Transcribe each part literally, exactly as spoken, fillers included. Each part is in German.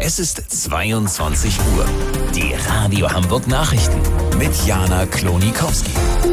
Es ist zweiundzwanzig Uhr. Die Radio Hamburg Nachrichten mit Jana Klonikowski.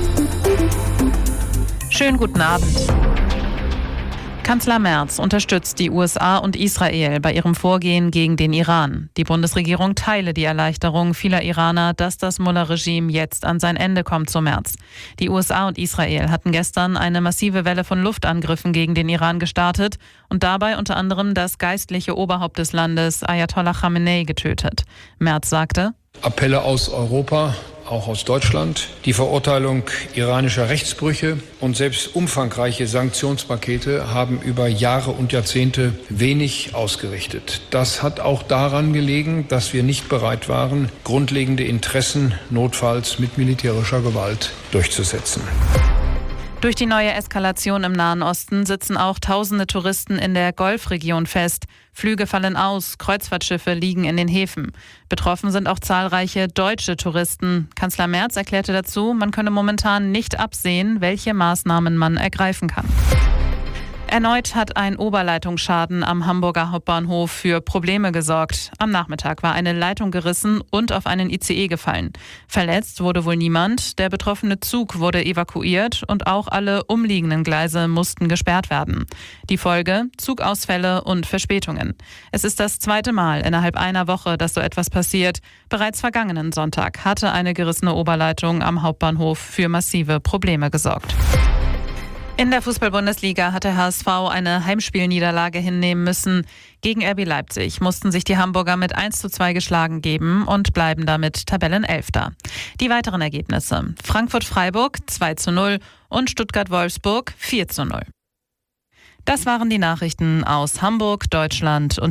Schönen guten Abend. Kanzler Merz unterstützt die U S A und Israel bei ihrem Vorgehen gegen den Iran. Die Bundesregierung teile die Erleichterung vieler Iraner, dass das Mullah-Regime jetzt an sein Ende kommt, so Merz. Die U S A und Israel hatten gestern eine massive Welle von Luftangriffen gegen den Iran gestartet und dabei unter anderem das geistliche Oberhaupt des Landes, Ayatollah Khamenei, getötet. Merz sagte: Appelle aus Europa, auch aus Deutschland, die Verurteilung iranischer Rechtsbrüche und selbst umfangreiche Sanktionspakete haben über Jahre und Jahrzehnte wenig ausgerichtet. Das hat auch daran gelegen, dass wir nicht bereit waren, grundlegende Interessen notfalls mit militärischer Gewalt durchzusetzen. Durch die neue Eskalation im Nahen Osten sitzen auch tausende Touristen in der Golfregion fest. Flüge fallen aus, Kreuzfahrtschiffe liegen in den Häfen. Betroffen sind auch zahlreiche deutsche Touristen. Kanzler Merz erklärte dazu, man könne momentan nicht absehen, welche Maßnahmen man ergreifen kann. Erneut hat ein Oberleitungsschaden am Hamburger Hauptbahnhof für Probleme gesorgt. Am Nachmittag war eine Leitung gerissen und auf einen I C E gefallen. Verletzt wurde wohl niemand. Der betroffene Zug wurde evakuiert und auch alle umliegenden Gleise mussten gesperrt werden. Die Folge: Zugausfälle und Verspätungen. Es ist das zweite Mal innerhalb einer Woche, dass so etwas passiert. Bereits vergangenen Sonntag hatte eine gerissene Oberleitung am Hauptbahnhof für massive Probleme gesorgt. In der Fußball-Bundesliga hat der H S V eine Heimspielniederlage hinnehmen müssen. Gegen R B Leipzig mussten sich die Hamburger mit eins zu zwei geschlagen geben und bleiben damit Tabellenelfter. Die weiteren Ergebnisse: Frankfurt-Freiburg zwei zu null und Stuttgart-Wolfsburg vier zu null. Das waren die Nachrichten aus Hamburg, Deutschland und